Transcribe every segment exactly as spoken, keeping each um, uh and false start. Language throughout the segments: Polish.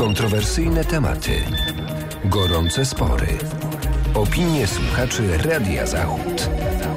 Kontrowersyjne tematy, gorące spory, opinie słuchaczy Radia Zachód.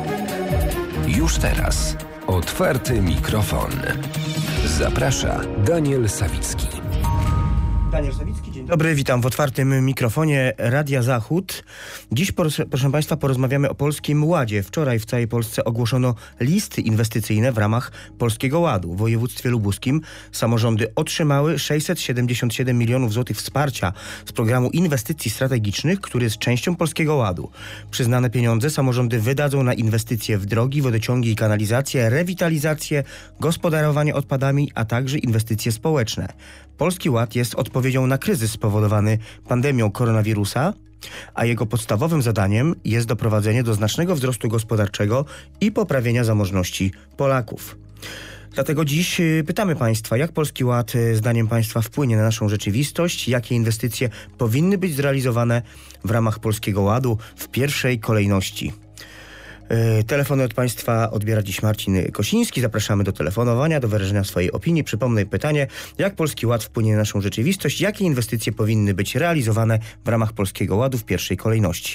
Już teraz otwarty mikrofon. Zaprasza Daniel Sawicki. Daniel Sawicki, dzień dobry, witam w otwartym mikrofonie Radia Zachód. Dziś, proszę Państwa, porozmawiamy o Polskim Ładzie. Wczoraj w całej Polsce ogłoszono listy inwestycyjne w ramach Polskiego Ładu. W województwie lubuskim samorządy otrzymały sześćset siedemdziesiąt siedem milionów złotych wsparcia z programu inwestycji strategicznych, który jest częścią Polskiego Ładu. Przyznane pieniądze samorządy wydadzą na inwestycje w drogi, wodociągi i kanalizację, rewitalizację, gospodarowanie odpadami, a także inwestycje społeczne. Polski Ład jest odpowiedzią na kryzys spowodowany pandemią koronawirusa, a jego podstawowym zadaniem jest doprowadzenie do znacznego wzrostu gospodarczego i poprawienia zamożności Polaków. Dlatego dziś pytamy Państwa, jak Polski Ład zdaniem Państwa wpłynie na naszą rzeczywistość, jakie inwestycje powinny być zrealizowane w ramach Polskiego Ładu w pierwszej kolejności. Telefony od Państwa odbiera dziś Marcin Kosiński. Zapraszamy do telefonowania, do wyrażenia swojej opinii. Przypomnę pytanie, jak Polski Ład wpłynie na naszą rzeczywistość, jakie inwestycje powinny być realizowane w ramach Polskiego Ładu w pierwszej kolejności.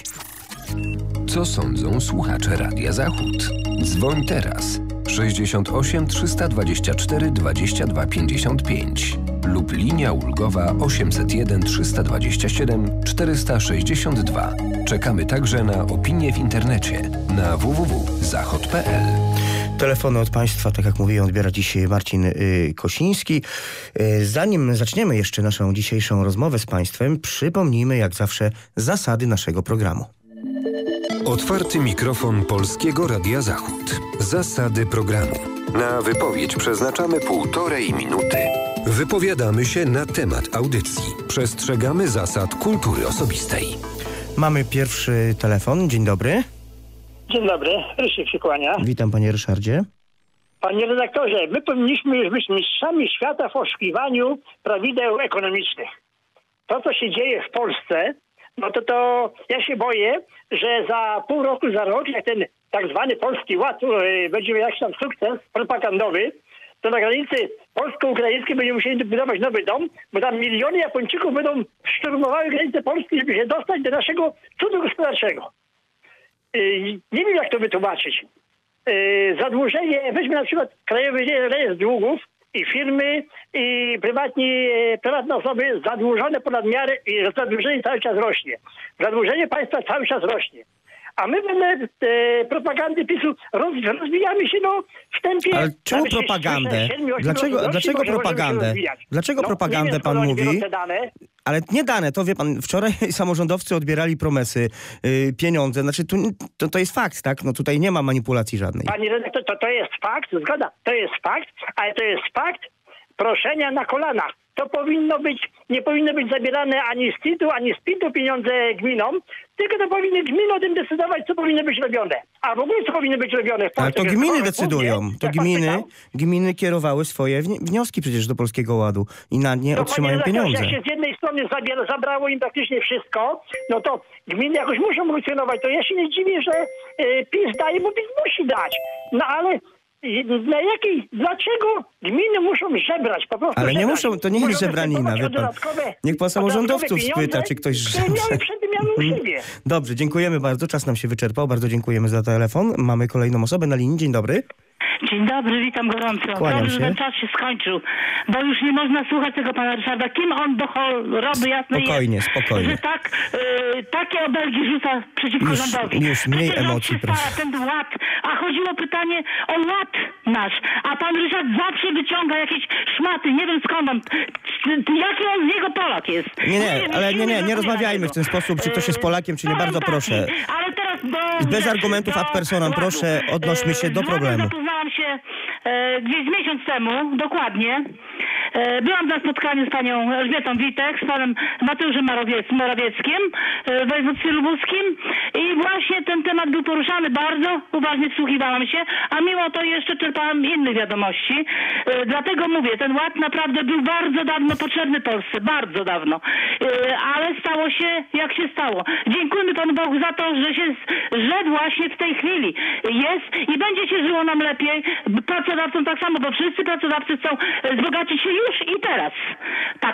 Co sądzą słuchacze Radia Zachód? Dzwoń teraz sześćdziesiąt osiem trzysta dwadzieścia cztery dwadzieścia dwa pięćdziesiąt pięć lub linia ulgowa osiemset jeden trzysta dwadzieścia siedem czterysta sześćdziesiąt dwa. Czekamy także na opinie w internecie na w w w kropka zachod kropka p l. Telefony od Państwa, tak jak mówiłem, odbiera dziś Marcin y, Kosiński. Y, zanim zaczniemy jeszcze naszą dzisiejszą rozmowę z Państwem, przypomnijmy jak zawsze zasady naszego programu. Otwarty mikrofon Polskiego Radia Zachód. Zasady programu. Na wypowiedź przeznaczamy półtorej minuty. Wypowiadamy się na temat audycji. Przestrzegamy zasad kultury osobistej. Mamy pierwszy telefon. Dzień dobry. Dzień dobry, Ryszard się kłania. Witam panie Ryszardzie. Panie redaktorze, my powinniśmy już być mistrzami świata w poszukiwaniu prawideł ekonomicznych. To, co się dzieje w Polsce, no to to ja się boję, że za pół roku, za rok, jak ten tak zwany Polski Ład yy, będzie miał jakiś tam sukces propagandowy, to na granicy polsko-ukraińskiej będziemy musieli budować nowy dom, bo tam miliony Japończyków będą szturmowały granicę Polski, żeby się dostać do naszego cudu gospodarczego. Yy, nie wiem, jak to wytłumaczyć. Yy, zadłużenie, weźmy na przykład Krajowy Rejestr Długów i firmy, i prywatni, e, prywatne osoby zadłużone ponad miarę i zadłużenie cały czas rośnie. Zadłużenie państwa cały czas rośnie. A my wedle e, propagandy PiSu roz, rozwijamy się no, w tempie... Ale czemu propagandę? Dlaczego, dlaczego propagandę? Dlaczego no, propagandę wiem, pan mówi? Ale nie dane, to wie pan, wczoraj samorządowcy odbierali promesy, yy, pieniądze, znaczy tu, to, to jest fakt, tak? No tutaj nie ma manipulacji żadnej. Panie redaktor, to, to jest fakt, zgoda, to jest fakt, ale to jest fakt proszenia na kolanach. To powinno być, nie powinno być zabierane ani z C I T-u, ani z P I T-u pieniądze gminom, tylko to powinny gminy o tym decydować, co powinno być robione. A w ogóle co powinno być robione w Polsce. Ale to gminy decydują. To gminy, gminy kierowały swoje wnioski przecież do Polskiego Ładu i na nie no, otrzymają pieniądze. Jak się z jednej strony zabiera, zabrało im praktycznie wszystko, no to gminy jakoś muszą funkcjonować. To ja się nie dziwię, że y, PiS daje, bo PiS musi dać. No ale na jakiej, dlaczego gminy muszą żebrać? Po prostu Ale nie żebrać. muszą, to nie jest żebranina, wie pan. Niech pan samorządowców spyta, czy ktoś żebra. Miały przed miały u siebie. Dobrze, dziękujemy bardzo. Czas nam się wyczerpał. Bardzo dziękujemy za telefon. Mamy kolejną osobę na linii. Dzień dobry. Dzień dobry, witam gorąco. Kłaniam Dobrze, się. że ten czas się skończył, bo już nie można słuchać tego pana Ryszarda. Kim on do choroby jasnej Spokojnie, jest, spokojnie. że tak, y, takie obelgi rzuca przeciwko Już- rządowi. już mniej Przecież emocji, on przystała proszę. ten ład, a chodziło pytanie o ład nasz, a pan Ryszard zawsze wyciąga jakieś szmaty, nie wiem skąd on, jaki on z niego Polak jest. Nie, nie, wiem, ale nie, nie, nie rozumiem rozmawiajmy w ten sposób, czy ktoś jest Polakiem, czy nie. Bardzo Powiem tak, proszę. Ale teraz do... Bez argumentów ad personam, ładu. proszę, odnośmy się do Z ładem problemu. Zapoznałam się e, gdzieś z miesiąc temu, dokładnie. E, byłam na spotkaniu z panią Elżbietą Witek, z panem Mateuszem Morawiec, Morawieckim e, w województwie lubuskim i właśnie ten temat był poruszany. Bardzo uważnie wsłuchiwałam się, a mimo to jeszcze czerpałam innych wiadomości. E, dlatego mówię, ten ład naprawdę był bardzo dawno potrzebny Polsce, bardzo dawno. E, ale stało się jak się stało. Dziękujmy Panu Bogu za to, że się, że właśnie w tej chwili jest i będzie się żyło nam lepiej. Pracodawcom tak samo, bo wszyscy pracodawcy chcą wzbogacić się już i teraz. Tak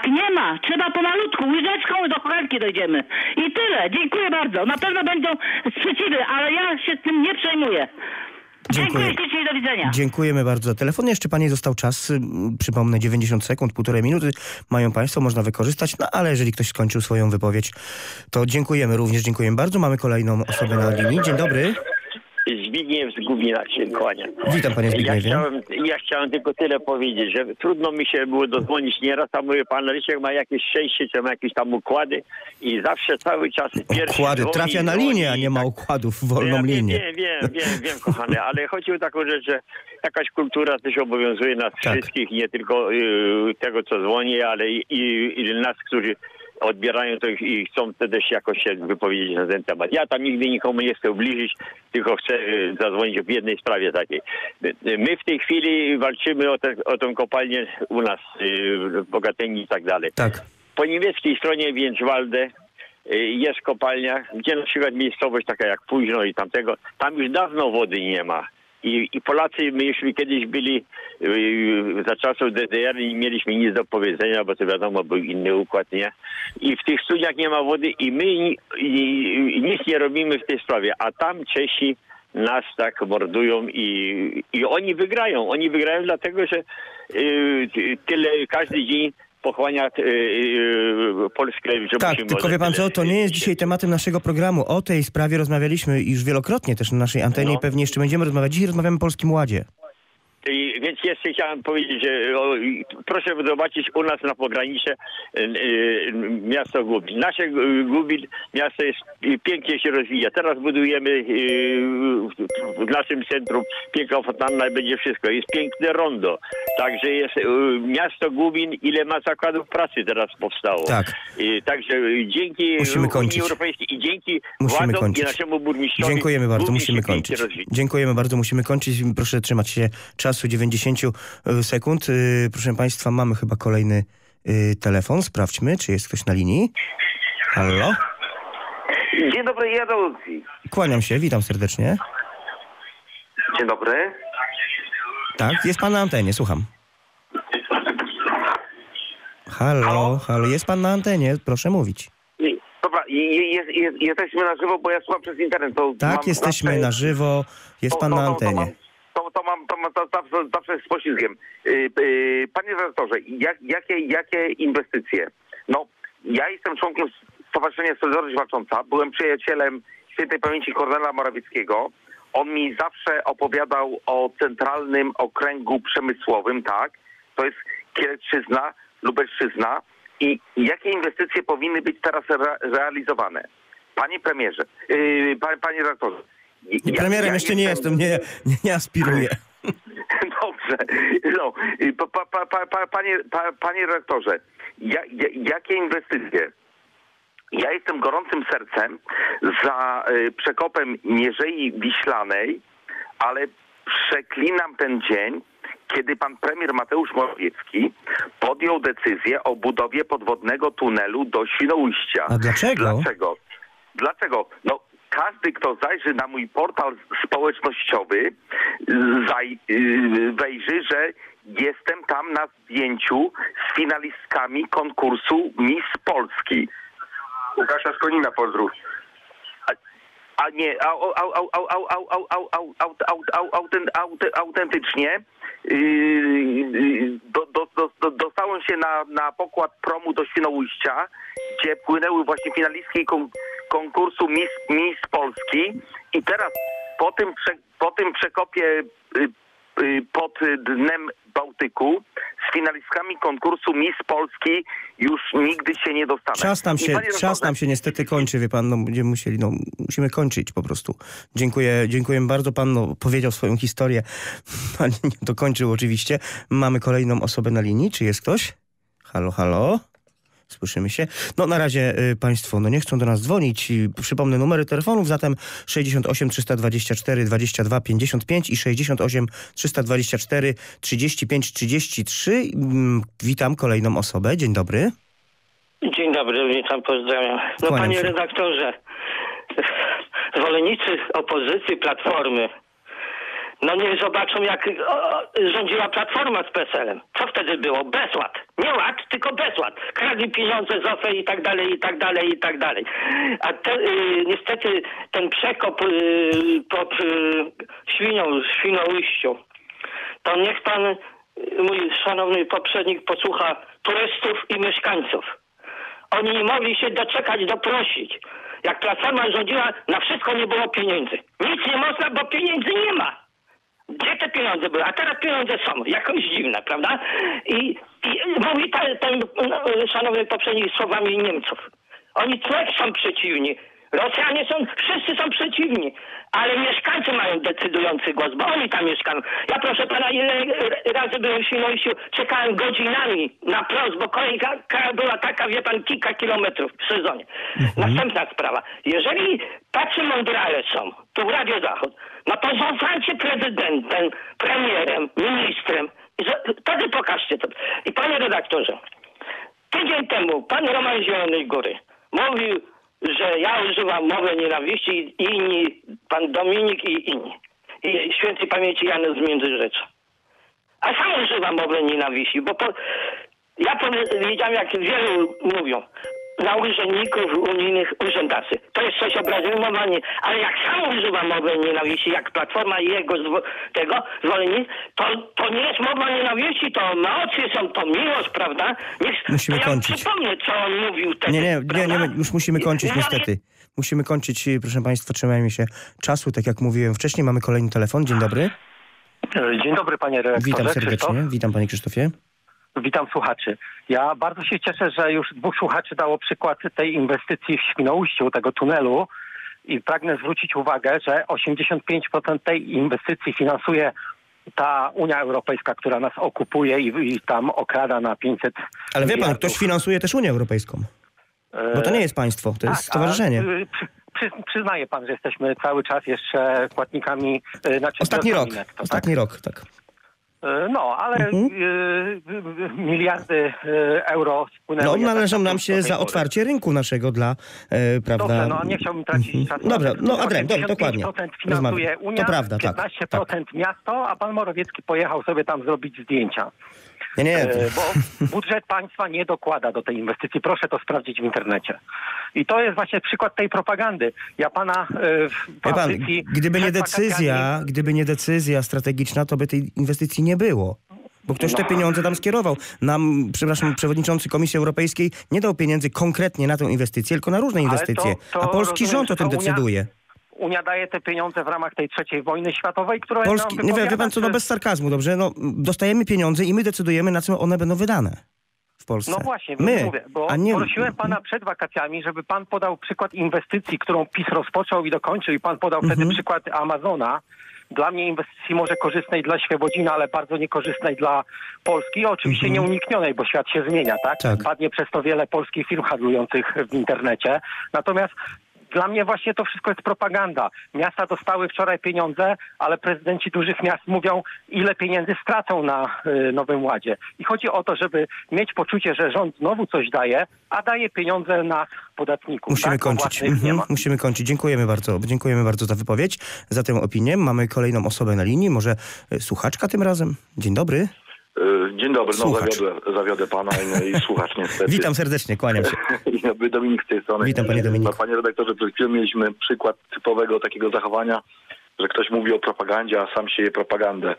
Nie ma. Trzeba pomalutku, łyżeczką do kuchenki dojdziemy. I tyle. Dziękuję bardzo. Na pewno będą sprzeciwy, ale ja się tym nie przejmuję. Dziękuję. Dziękuję ślicznie, do widzenia. Dziękujemy bardzo za telefon. Jeszcze pani został czas, przypomnę, dziewięćdziesiąt sekund, półtorej minuty mają państwo, można wykorzystać, no ale jeżeli ktoś skończył swoją wypowiedź, to dziękujemy również, dziękujemy bardzo. Mamy kolejną osobę na linii. Dzień dobry. Zbigniew z Gubina się kłania. Witam panie Zbigniewie. Ja chciałem, ja chciałem tylko tyle powiedzieć, że trudno mi się było dodzwonić nieraz, a mówię, pan Rysiek ma jakieś szczęście, czy ma jakieś tam układy i zawsze cały czas pierwszy Układy, dzwoni, trafia na dzwoni linię, a i nie ma tak. układów, wolną ja linię. Wiem, wiem, wiem, wiem, kochany, ale chodzi o taką rzecz, że jakaś kultura też obowiązuje nas Tak. wszystkich, nie tylko y, tego, co dzwoni, ale i, i, i nas, którzy odbierają to i chcą też jakoś się wypowiedzieć na ten temat. Ja tam nigdy nikomu nie chcę ubliżyć, tylko chcę y, zadzwonić w jednej sprawie takiej. Y, My w tej chwili walczymy o, te, o tę kopalnię u nas y, w Bogatyni i tak dalej. Tak. Po niemieckiej stronie Więczwalde y, jest kopalnia, gdzie na przykład miejscowość taka jak Późno i tamtego, tam już dawno wody nie ma. I, I Polacy, my już kiedyś byli yy, za czasów D D R i nie mieliśmy nic do powiedzenia, bo to wiadomo, był inny układ, nie? I w tych studiach nie ma wody i my i, i, nic nie robimy w tej sprawie, a tam Czesi nas tak mordują i, i oni wygrają. Oni wygrają dlatego, że yy, tyle każdy dzień pochłania yy, yy, Polskę. Że Tak, musimy tylko wie pan co, to nie jest dzisiaj tematem naszego programu. O tej sprawie rozmawialiśmy już wielokrotnie też na naszej antenie No. i pewnie jeszcze będziemy rozmawiać. Dzisiaj rozmawiamy o Polskim Ładzie. I, więc jeszcze chciałem powiedzieć, że o, proszę zobaczyć u nas na pogranicze y, y, miasto Gubin. Nasze y, Gubin miasto jest y, pięknie się rozwija. Teraz budujemy y, w, w naszym centrum piękna fontanna i będzie wszystko. Jest piękne rondo. Także jest y, miasto Gubin, ile ma zakładów pracy teraz powstało. Tak. Y, także y, dzięki Musimy kończyć. Unii Europejskiej i dzięki Musimy władzom kończyć. i naszemu burmistrzowi. Dziękujemy bardzo, Gubin musimy się pięknie kończyć. rozwija. Dziękujemy bardzo, musimy kończyć. Proszę trzymać się czasu dziewięćdziesiąt sekund. Proszę państwa, mamy chyba kolejny telefon. Sprawdźmy, czy jest ktoś na linii. Halo? Dzień dobry, ja do Lucji. Kłaniam się, witam serdecznie. Dzień dobry. Tak, jest pan na antenie, słucham. Halo, halo, halo, jest pan na antenie, proszę mówić. Dobra, jest, jest, jesteśmy na żywo, bo ja słucham przez internet. To Tak, mam jesteśmy zawsze, na żywo, jest to, pan to, na to, to, antenie. to, to mam, to, mam to, zawsze, zawsze z poślizgiem. Yy, yy, panie redaktorze, jak, jakie, jakie inwestycje? No, ja jestem członkiem Stowarzyszenia Solidarność Walcząca, byłem przyjacielem świętej pamięci Kornela Morawieckiego. On mi zawsze opowiadał o centralnym okręgu przemysłowym, tak? To jest Kielecczyzna, Lubelszczyzna. I jakie inwestycje powinny być teraz re- realizowane? Panie premierze, yy, panie, panie redaktorze. Ja, premierem ja jeszcze nie jestem, nie, nie, nie aspiruję. Dobrze. No, pa, pa, pa, pa, panie, pa, panie redaktorze, ja, ja, jakie inwestycje? Ja jestem gorącym sercem za y, przekopem Mierzei Wiślanej, ale przeklinam ten dzień, kiedy pan premier Mateusz Morawiecki podjął decyzję o budowie podwodnego tunelu do Świnoujścia. A dlaczego? Dlaczego? Dlaczego? No, każdy, kto zajrzy na mój portal społecznościowy, zaj, wejrzy, że jestem tam na zdjęciu z finalistkami konkursu Miss Polski. Łukasza Skonina, pozdrów. A nie, au, au, au, au, au, au, au, au, au, au, au, autent, aut, autentycznie yy, do, do, do, do, dostałem się na, na pokład promu do Świnoujścia, gdzie płynęły właśnie finalistki kon, konkursu Miss, Miss Polski i teraz po tym, prze, po tym przekopie yy, yy, pod dnem Bałtyku z finalistkami konkursu Miss Polski już nigdy się nie dostanę. Czas nam się, panie czas nam się niestety kończy, wie pan, no będziemy musieli, no musimy kończyć po prostu. Dziękuję, dziękuję bardzo, pan no, powiedział swoją historię, ale nie dokończył oczywiście. Mamy kolejną osobę na linii, czy jest ktoś? Halo, halo? Słyszymy się. No na razie y, państwo no nie chcą do nas dzwonić. I przypomnę numery telefonów, zatem sześćdziesiąt osiem trzysta dwadzieścia cztery dwadzieścia dwa pięćdziesiąt pięć i sześćdziesiąt osiem trzysta dwadzieścia cztery trzydzieści pięć trzydzieści trzy. Mm, witam kolejną osobę. Dzień dobry. Dzień dobry, witam, pozdrawiam. No Kłaniam panie się. redaktorze, zwolennicy opozycji Platformy No niech zobaczą, jak o, rządziła Platforma z P S L-em. Co wtedy było? Bezład. Nie ład, tylko bezład. Kradli pieniądze z O F E i tak dalej, i tak dalej, i tak dalej. A te, y, niestety ten przekop y, pod y, Świnią, Świnoujściu, to niech pan, y, mój szanowny poprzednik, posłucha turystów i mieszkańców. Oni nie mogli się doczekać, doprosić. Jak Platforma rządziła, na wszystko nie było pieniędzy. Nic nie można, bo pieniędzy nie ma. Gdzie te pieniądze były? A teraz pieniądze są. Jakoś dziwne, prawda? I, i mówi ten, ten no, szanowny poprzednik słowami Niemców. Oni też są przeciwni. Rosjanie są, wszyscy są przeciwni. Ale mieszkańcy mają decydujący głos, bo oni tam mieszkają. Ja proszę pana, ile razy byłem w Świnoujściu, czekałem godzinami na prost, bo kolejka była taka, wie pan, kilka kilometrów w sezonie. Mhm. Następna sprawa. Jeżeli tacy mądrale są, tu w Radio Zachód, no to zostańcie prezydentem, premierem, ministrem. I wtedy pokażcie to. I panie redaktorze, tydzień temu pan Roman z Zielonej Góry mówił, że ja używam mowy nienawiści i inni, pan Dominik i inni. I świętej pamięci Janusz z Międzyrzecza. A sam używam mowy nienawiści, bo po, ja powiedziałem, jak wielu mówią, na urzędników unijnych urzędacy. To jest coś obrazowanie, ale jak sam używa mowy nienawiści, jak Platforma i jego zwo- tego zwolennicy, to, to nie jest mowa nienawiści, to emocje są, to miłość, prawda? Niech, musimy to ja kończyć. Przypomnę, co on mówił wtedy. Nie, nie, nie, nie, już musimy kończyć I, niestety. Musimy kończyć, proszę państwa, trzymajmy się czasu, tak jak mówiłem wcześniej. Mamy kolejny telefon. Dzień dobry. Dzień dobry, panie redaktorze. Witam serdecznie. Krzysztof. Witam, panie Krzysztofie. Witam słuchaczy. Ja bardzo się cieszę, że już dwóch słuchaczy dało przykład tej inwestycji w Świnoujściu, tego tunelu, i pragnę zwrócić uwagę, że osiemdziesiąt pięć procent tej inwestycji finansuje ta Unia Europejska, która nas okupuje i, i tam okrada na pięćset Ale wie pan, miliardów. ktoś finansuje też Unię Europejską. Bo to nie jest państwo, to tak, jest stowarzyszenie. A, przy, przy, przyznaje pan, że jesteśmy cały czas jeszcze płatnikami... Znaczy Ostatni rok, netto, ostatni tak? rok, tak. No, ale Mhm. y, y, miliardy y, euro spłynęły. No, należą tak, nam się za otwarcie rynku naszego dla, e, prawda... Dobrze, no nie chciałbym tracić Mhm. czasu. Dobrze, no Adrian, dobrze, dokładnie. osiemdziesiąt pięć procent finansuje Unia, to prawda, tak. piętnaście procent tak. miasto, a pan Morawiecki pojechał sobie tam zrobić zdjęcia. Nie, nie. E, bo budżet państwa nie dokłada do tej inwestycji. Proszę to sprawdzić w internecie. I to jest właśnie przykład tej propagandy. Ja pana e, w Wie pan, gdyby nie decyzja, wakacjami... gdyby nie decyzja strategiczna, to by tej inwestycji nie było. Bo ktoś te pieniądze tam skierował. Nam, przepraszam, przewodniczący Komisji Europejskiej nie dał pieniędzy konkretnie na tę inwestycję, tylko na różne inwestycje. To, to a polski rozumiem, rząd o tym Unia, decyduje. Unia daje te pieniądze w ramach tej trzeciej wojny światowej, która Polski, jest nie wie, wie pan co, no bez sarkazmu, dobrze? No, dostajemy pieniądze i my decydujemy, na co one będą wydane w Polsce. No właśnie, my, mówię, bo a nie... prosiłem pana przed wakacjami, żeby pan podał przykład inwestycji, którą PiS rozpoczął i dokończył, i pan podał wtedy Mhm. przykład Amazona. Dla mnie inwestycji może korzystnej dla Świebodzina, ale bardzo niekorzystnej dla Polski. Oczywiście Mhm. nieuniknionej, bo świat się zmienia, tak? Tak. Padnie przez to wiele polskich firm handlujących w internecie. Natomiast dla mnie właśnie to wszystko jest propaganda. Miasta dostały wczoraj pieniądze, ale prezydenci dużych miast mówią, ile pieniędzy stracą na y, Nowym Ładzie. I chodzi o to, żeby mieć poczucie, że rząd znowu coś daje, a daje pieniądze na podatników. Musimy tak? kończyć. Mhm. Nie ma. Musimy kończyć. Dziękujemy bardzo. Dziękujemy bardzo za wypowiedź, za tę opinię. Mamy kolejną osobę na linii. Może y, słuchaczka tym razem? Dzień dobry. Dzień dobry, no Słuchacz. zawiodę, zawiodę pana i, i słuchacz niestety. Witam serdecznie, kłaniam się. Dzień dobry, Dominik z tej strony. Witam, panie Dominiku. No, panie redaktorze, przed chwilą mieliśmy przykład typowego takiego zachowania, że ktoś mówi o propagandzie, a sam sieje propagandę.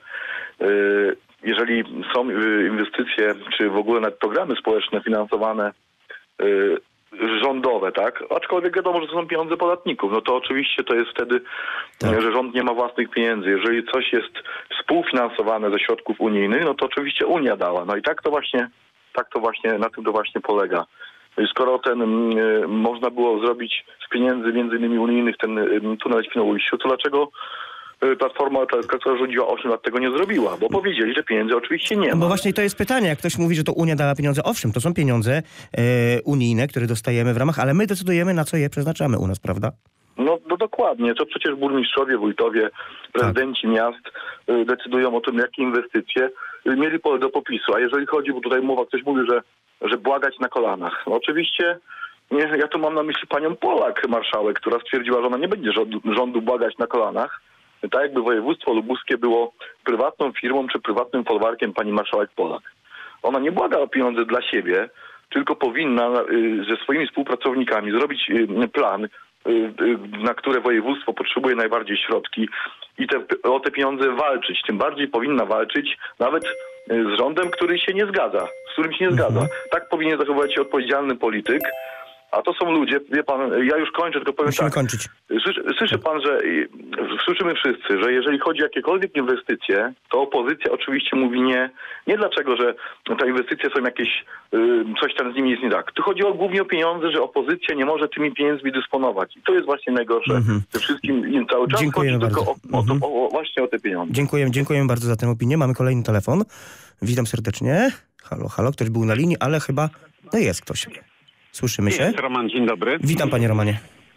Yy, jeżeli są yy, inwestycje, czy w ogóle nawet programy społeczne finansowane yy, rządowe, tak? Aczkolwiek wiadomo, że to są pieniądze podatników. No to oczywiście to jest wtedy, Tak. że rząd nie ma własnych pieniędzy. Jeżeli coś jest współfinansowane ze środków unijnych, no to oczywiście Unia dała. No i tak to właśnie, tak to właśnie, na tym to właśnie polega. No i skoro ten y, można było zrobić z pieniędzy między innymi unijnych ten y, tunel w Świnoujściu, to dlaczego y, Platforma, ta, która rządziła osiem lat, tego nie zrobiła? Bo powiedzieli, że pieniędzy oczywiście nie ma. Bo właśnie to jest pytanie, jak ktoś mówi, że to Unia dała pieniądze. Owszem, to są pieniądze e, unijne, które dostajemy w ramach, ale my decydujemy, na co je przeznaczamy u nas, prawda? No, no dokładnie, to przecież burmistrzowie, wójtowie, prezydenci tak. miast y, decydują o tym, jakie inwestycje y, mieli pole do popisu. A jeżeli chodzi, bo tutaj mowa, ktoś mówi, że, że błagać na kolanach. No, oczywiście nie, ja tu mam na myśli panią Polak, marszałek, która stwierdziła, że ona nie będzie rządu, rządu błagać na kolanach, tak jakby województwo lubuskie było prywatną firmą czy prywatnym folwarkiem pani marszałek Polak. Ona nie błaga o pieniądze dla siebie, tylko powinna ze swoimi współpracownikami zrobić plan, na które województwo potrzebuje najbardziej środki i te, o te pieniądze walczyć. Tym bardziej powinna walczyć nawet z rządem, który się nie zgadza, z którym się nie zgadza. Mhm. Tak powinien zachowywać się odpowiedzialny polityk. A to są ludzie, wie pan, ja już kończę, tylko powiem Musimy tak. kończyć. Słyszy, słyszy pan, że słyszymy wszyscy, że jeżeli chodzi o jakiekolwiek inwestycje, to opozycja oczywiście mówi nie. Nie dlaczego, że te inwestycje są jakieś, y, coś tam z nimi jest nie tak. Tu chodzi o, głównie o pieniądze, że opozycja nie może tymi pieniędzmi dysponować. I to jest właśnie najgorsze. Mm-hmm. Ze wszystkim im cały czas Dziękujemy chodzi bardzo. tylko o, o, to, o, właśnie o te pieniądze. Dziękujemy, dziękujemy bardzo za tę opinię. Mamy kolejny telefon. Witam serdecznie. Halo, halo, ktoś był na linii, ale chyba no jest ktoś. Słyszymy się? Jest Roman, dzień dobry. Witam panie Romanie.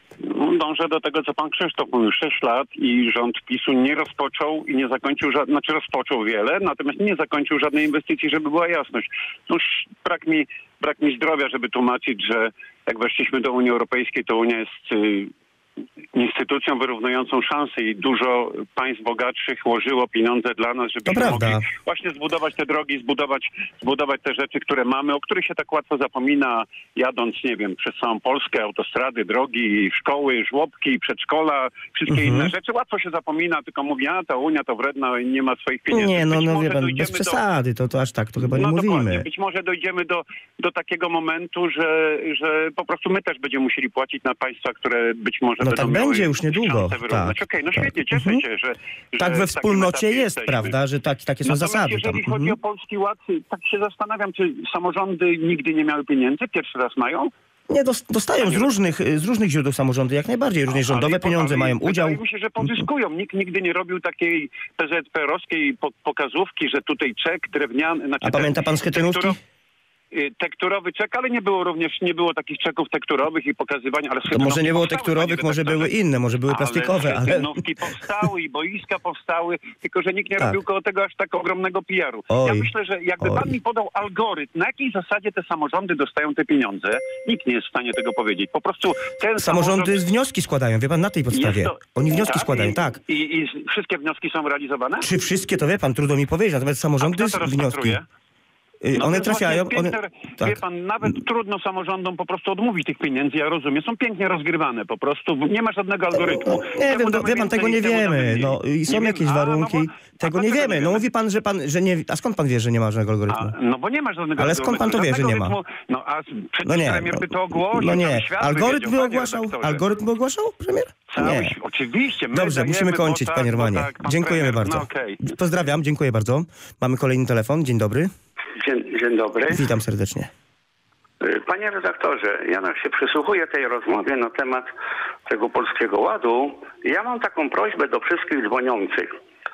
Dążę do tego, co pan Krzysztof mówił. Sześć lat i rząd PiSu nie rozpoczął i nie zakończył żadnej, znaczy rozpoczął wiele, natomiast nie zakończył żadnej inwestycji, żeby była jasność. No już brak mi, brak mi zdrowia, żeby tłumaczyć, że jak weszliśmy do Unii Europejskiej, to Unia jest y, instytucją wyrównującą szanse i dużo państw bogatszych łożyło pieniądze dla nas, żebyśmy mogli właśnie zbudować te drogi, zbudować, zbudować te rzeczy, które mamy, o których się tak łatwo zapomina, jadąc, nie wiem, przez całą Polskę, autostrady, drogi, szkoły, żłobki, przedszkola, wszystkie mhm. inne rzeczy. Łatwo się zapomina, tylko mówi, a ta Unia to wredna i nie ma swoich pieniędzy. Nie, no, być no wie pan, bez przesady, to, to aż tak, to chyba nie no, mówimy. Dokładnie. Być może dojdziemy do, do takiego momentu, że, że po prostu my też będziemy musieli płacić na państwa, które być może No tak będzie już niedługo. Tak, Okej, okay, no tak. świetnie, cieszę mhm. się, że, że tak we wspólnocie jest, jesteśmy. prawda, że tak, takie są Natomiast zasady. jeżeli tam. chodzi mhm. o Polski Ład, tak się zastanawiam, czy samorządy nigdy nie miały pieniędzy, pierwszy raz mają? Nie, dostają z różnych, z różnych źródeł samorządy, jak najbardziej. Różne rządowe pieniądze mają udział. Wydaje mi się, że pozyskują. Nikt nigdy nie robił takiej P Z P R-owskiej pokazówki, że tutaj czek drewniany... Znaczy A pamięta pan schetynówki? Tekturowy czek, ale nie było również, nie było takich czeków tekturowych i pokazywania, ale to może nie było tekturowych, może były inne, może były plastikowe, ale... Schetynówki powstały i boiska powstały, tylko że nikt nie tak. robił koło tego aż tak ogromnego P R u. Oj, ja myślę, że jakby oj. pan mi podał algorytm, na jakiej zasadzie te samorządy dostają te pieniądze, nikt nie jest w stanie tego powiedzieć. Po prostu ten Samorządy samorząd... wnioski składają, wie pan, na tej podstawie. To... Oni wnioski tak? składają, I, tak. I, I wszystkie wnioski są realizowane? Czy wszystkie, to wie pan, trudno mi powiedzieć, natomiast samorządy wnioski... No one trafiają... Piękne, one... Wie tak. pan, nawet trudno samorządom po prostu odmówić tych pieniędzy, ja rozumiem. Są pięknie rozgrywane po prostu, nie ma żadnego algorytmu. Nie wiem, no, wie pan, tego nie wiemy. No, i są nie jakieś wiem. warunki, A, no bo, tego nie wiemy. No mówi pan, że pan, że nie... A skąd pan wie, że nie ma żadnego algorytmu? A, no bo nie ma żadnego Ale algorytmu. skąd pan to wie, że nie ma? No a no nie, premier by to ogłosił. No nie, algorytm by ogłaszał? Algorytm by ogłaszał, premier? Nie. Oczywiście. Dobrze, musimy kończyć, panie Romanie. Tak, Dziękujemy premier. bardzo. No, okay. Pozdrawiam, dziękuję bardzo. Mamy kolejny telefon, dzień dobry. Dzień, dzień dobry. Witam serdecznie. Panie redaktorze, ja tak się przysłuchuję tej rozmowie na temat tego Polskiego Ładu. Ja mam taką prośbę do wszystkich dzwoniących.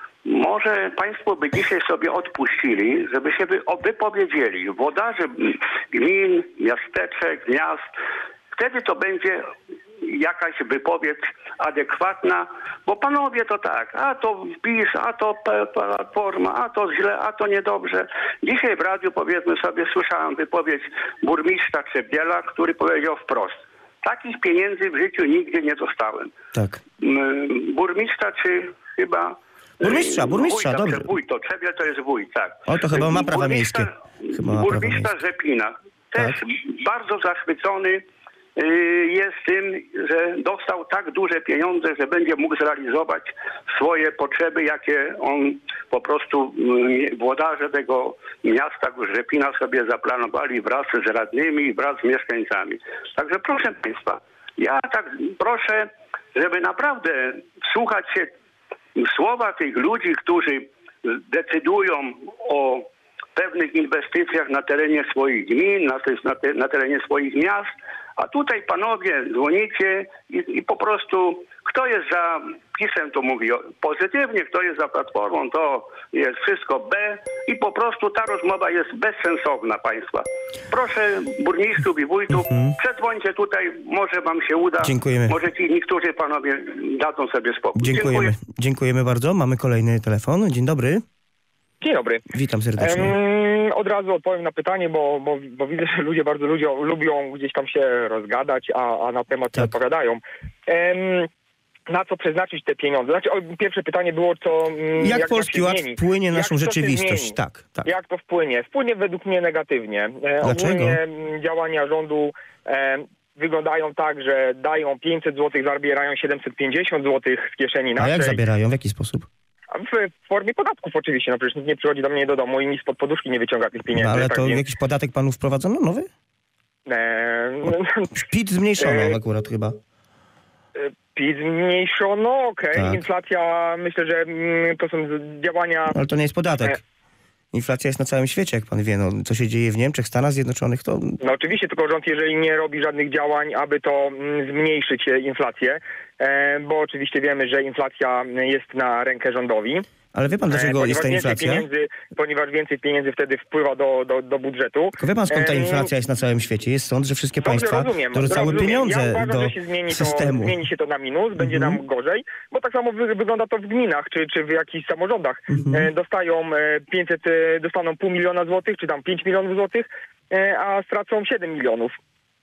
Może państwo by dzisiaj sobie odpuścili, żeby się wypowiedzieli. Włodarze gmin, miasteczek, miast. Wtedy to będzie jakaś wypowiedź adekwatna, bo panowie to tak, a to PiS, a to Platforma, a to źle, a to niedobrze. Dzisiaj w radiu, powiedzmy sobie, słyszałem wypowiedź burmistrza Trzebiela, który powiedział wprost: takich pieniędzy w życiu nigdy nie dostałem. Tak. Burmistrza czy chyba... Burmistrza, burmistrza, wójta, dobrze. Wójt, to Trzebiel to jest wójt, tak. O, to chyba ma prawa miejskie. Chyba ma burmistrza prawa Rzepina też tak. bardzo zachwycony jest tym, że dostał tak duże pieniądze, że będzie mógł zrealizować swoje potrzeby, jakie on po prostu włodarze tego miasta Rzepina sobie zaplanowali wraz z radnymi, wraz z mieszkańcami. Także proszę państwa, ja tak proszę, żeby naprawdę wsłuchać się w słowa tych ludzi, którzy decydują o pewnych inwestycjach na terenie swoich gmin, na, na, te, na terenie swoich miast, a tutaj panowie dzwonicie i, i po prostu kto jest za PiS-em, to mówi pozytywnie, kto jest za Platformą, to jest wszystko B i po prostu ta rozmowa jest bezsensowna państwa. Proszę burmistrzów i wójtów, mhm. przedzwońcie tutaj, może wam się uda. Dziękujemy. Może ci niektórzy panowie dadzą sobie spokój. Dziękujemy. Dziękuję. Dziękujemy bardzo. Mamy kolejny telefon. Dzień dobry. Dzień dobry. Witam serdecznie. Ehm, od razu odpowiem na pytanie, bo, bo, bo widzę, że ludzie bardzo lubią, lubią gdzieś tam się rozgadać, a, a na temat tak. nie odpowiadają. Ehm, na co przeznaczyć te pieniądze. Znaczy, o, pierwsze pytanie było, co... Jak, jak Polski Ład wpłynie na naszą rzeczywistość? Tak, tak. Jak to wpłynie? Wpłynie według mnie negatywnie. E, Dlaczego? Ogólnie działania rządu e, wyglądają tak, że dają pięćset złotych, zabierają siedemset pięćdziesiąt złotych z kieszeni naszej. A jak zabierają? W jaki sposób? W formie podatków oczywiście, no przecież nikt nie przychodzi do mnie do domu i nic spod poduszki nie wyciąga tych pieniędzy. No, ale tak to więc... jakiś podatek panu wprowadzono nowy? Eee, P I T zmniejszono e... akurat chyba. P I T zmniejszono, okej. Okay. Tak. Inflacja, myślę, że mm, to są działania... Ale to nie jest podatek. E... Inflacja jest na całym świecie, jak pan wie. No, co się dzieje w Niemczech, Stanach Zjednoczonych, to... No oczywiście, tylko rząd, jeżeli nie robi żadnych działań, aby to mm, zmniejszyć inflację, e, bo oczywiście wiemy, że inflacja jest na rękę rządowi. Ale wie pan, dlaczego e, jest ta inflacja? Pieniędzy, ponieważ więcej pieniędzy wtedy wpływa do, do, do budżetu. Tylko wie pan, skąd ta inflacja jest na całym świecie? Jest sąd, że wszystkie Dobrze, państwa rozumiem, dorzucały rozumiem. pieniądze ja uważam, do że się zmieni systemu. To, zmieni się to na minus, będzie mhm. nam gorzej, bo tak samo wy, wygląda to w gminach, czy, czy w jakichś samorządach. Mhm. E, dostają e, pięćset, e, dostaną pół miliona złotych, czy tam pięć milionów złotych, e, a stracą siedem milionów.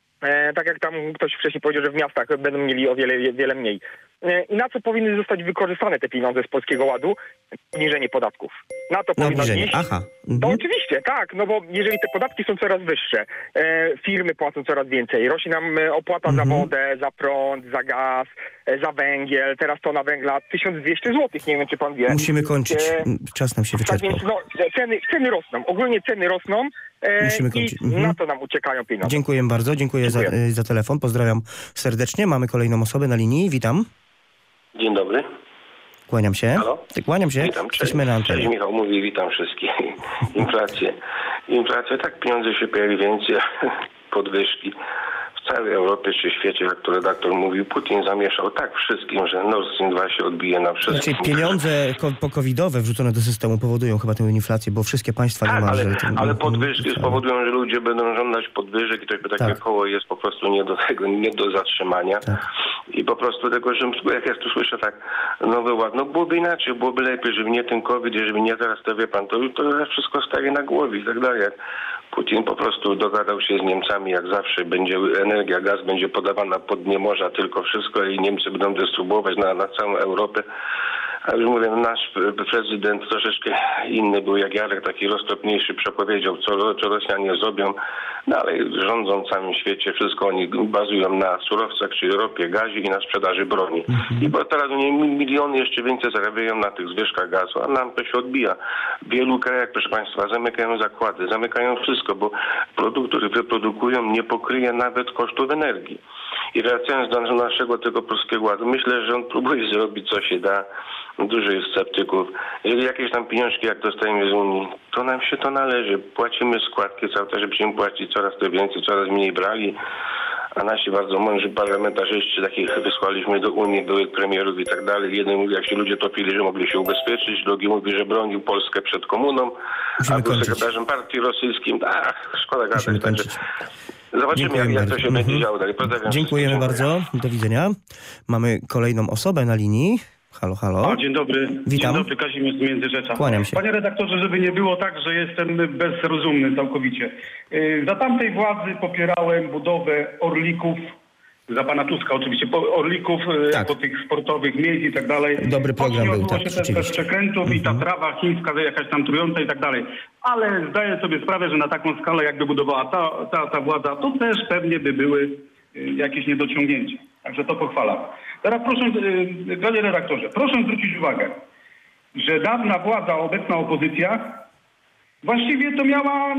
E, tak jak tam ktoś wcześniej powiedział, że w miastach będą mieli o wiele, wiele mniej. E, I na co powinny zostać wykorzystane te pieniądze z Polskiego Ładu? Obniżenie podatków. Na to Na powinno obniżenie, iść. aha. Mhm. To oczywiście, tak, no bo jeżeli te podatki są coraz wyższe, e, firmy płacą coraz więcej, rośnie nam e, opłata mhm. za wodę, za prąd, za gaz, e, za węgiel, teraz tona węgla tysiąc dwieście złotych, nie wiem czy pan wie. Musimy kończyć, e, czas nam się tak wyczerpał. więc no, ceny, ceny rosną, ogólnie ceny rosną e, Musimy i kończyć. Mhm. na to nam uciekają pieniądze. Dziękuję bardzo, dziękuję, dziękuję. Za, za telefon, pozdrawiam serdecznie. Mamy kolejną osobę na linii, witam. Dzień dobry. Kłaniam się. Halo? Kłaniam się. Witam. Cześć. Jesteśmy na antenie. Cześć, Michał mówi, witam wszystkich. Inflację. Inflacja, tak, pieniądze się pojawi więcej, podwyżki. W całej Europie czy świecie, jak to redaktor mówił, Putin zamieszał tak wszystkim, że Nord Stream dwa się odbije na wszystkim. Znaczy pieniądze po-covidowe wrzucone do systemu powodują chyba tę inflację, bo wszystkie państwa tak, niemalże... ale, ten, ale podwyżki spowodują, że ludzie będą żądać podwyżek i to takie tak. koło jest po prostu nie do tego, nie do zatrzymania. Tak. I po prostu tego, że jak ja tu słyszę tak, nowy ład, no byłoby inaczej, byłoby lepiej, żeby nie ten COVID, żeby nie teraz, to wie pan, to, to wszystko staje na głowie i tak dalej. Putin po prostu dogadał się z Niemcami, jak zawsze będzie energia, gaz będzie podawana pod dnie morza, tylko wszystko i Niemcy będą dystrybuować na, na całą Europę. A już mówię, nasz prezydent troszeczkę inny był jak Jarek, taki roztropniejszy, przepowiedział, co, co Rosjanie zrobią. Dalej rządzą w całym świecie, wszystko oni bazują na surowcach, czyli ropie, gazie i na sprzedaży broni. Mhm. I bo teraz oni miliony jeszcze więcej zarabiają na tych zwyżkach gazu, a nam to się odbija. W wielu krajach, proszę państwa, zamykają zakłady, zamykają wszystko, bo produkt, który wyprodukują, nie pokryje nawet kosztów energii. I wracając do naszego tego Polskiego Ładu, myślę, że on próbuje zrobić, co się da. Dużo jest sceptyków. Jeżeli jakieś tam pieniążki, jak dostajemy z Unii, to nam się to należy. Płacimy składki cały czas, żebyśmy płacić coraz to więcej, coraz mniej brali. A nasi bardzo mądrzy parlamentarzyści, takich wysłaliśmy do Unii, byłych premierów i tak dalej. Jeden mówi, jak się ludzie topili, że mogli się ubezpieczyć. Drugi mówi, że bronił Polskę przed komuną. Musimy a był kończyć. Sekretarzem partii rosyjskim. Ach, szkoda gadać. Zobaczymy, jak, jak to się będzie działo dalej. Dziękujemy Dziękuję. bardzo. Do widzenia. Mamy kolejną osobę na linii. Halo, halo. O, dzień dobry. Witam. Dzień dobry, Kazimierz z Międzyrzecza. Kłaniam się. Panie redaktorze, żeby nie było tak, że jestem bezrozumny całkowicie. Yy, za tamtej władzy popierałem budowę Orlików, za pana Tuska oczywiście, orlików tak. jako tych sportowych miejsc i tak dalej. Dobry program był, tak, się też przekrętów mm-hmm. i ta trawa chińska jakaś tam trująca i tak dalej. Ale zdaję sobie sprawę, że na taką skalę jakby budowała ta, ta, ta władza, to też pewnie by były yy, jakieś niedociągnięcia. Także to pochwalam. Teraz proszę, yy, panie redaktorze, proszę zwrócić uwagę, że dawna władza, obecna opozycja właściwie to miała,